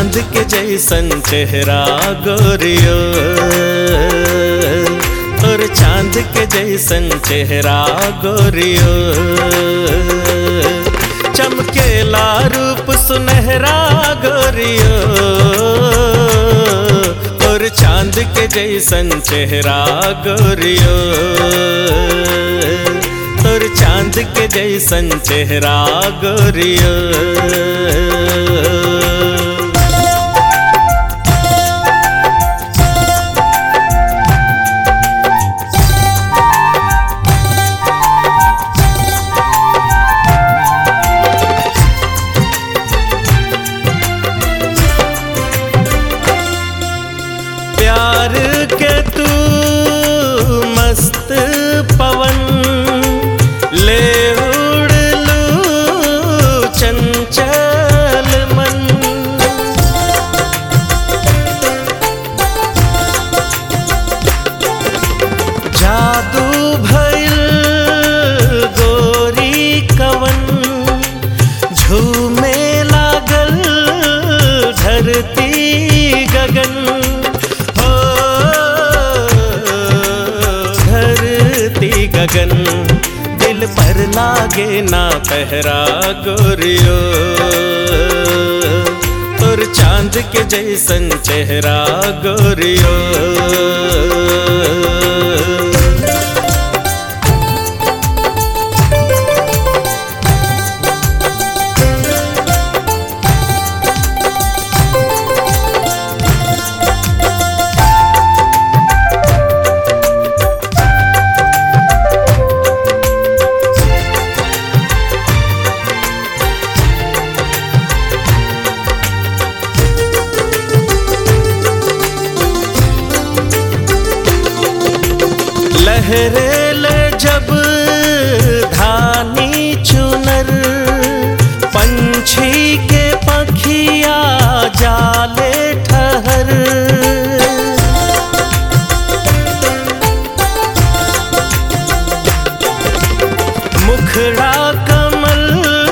चांद के जैसन चेहरा गोरियो, और चांद के जैसन चेहरा गोरियो, चमकेला रूप सुनहरा गोरियो, और चांद के जैसन चेहरा गोरियो, और चांद के जैसन चेहरा गोरियो। प्यार के तू मस्त पवन ले उड़ लूं चंचल मन, जादू भइल गोरी कवन, झूमे लागल धरती गगन, गगन दिल पर लागे ना पहरा गोरियो, और चांद के जैसन चेहरा गोरियो। लहरेले जब धानी चुनर, पंछी के पखिया जाले ठहर, मुखड़ा कमल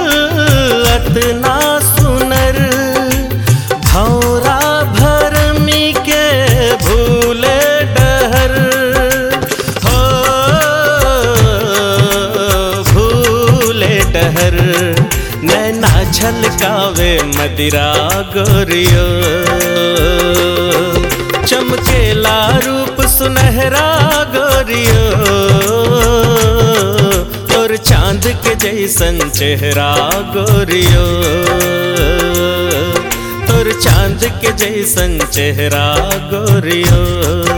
अतना सुनर, भौरा भरमी के भूले डहर, नैना छलकावे मदिरा गोरियो, चमकेला रूप सुनहरा गोरियो, और चांद के जैसन चेहरा गोरियो, और चांद के जैसन चेहरा गोरियो।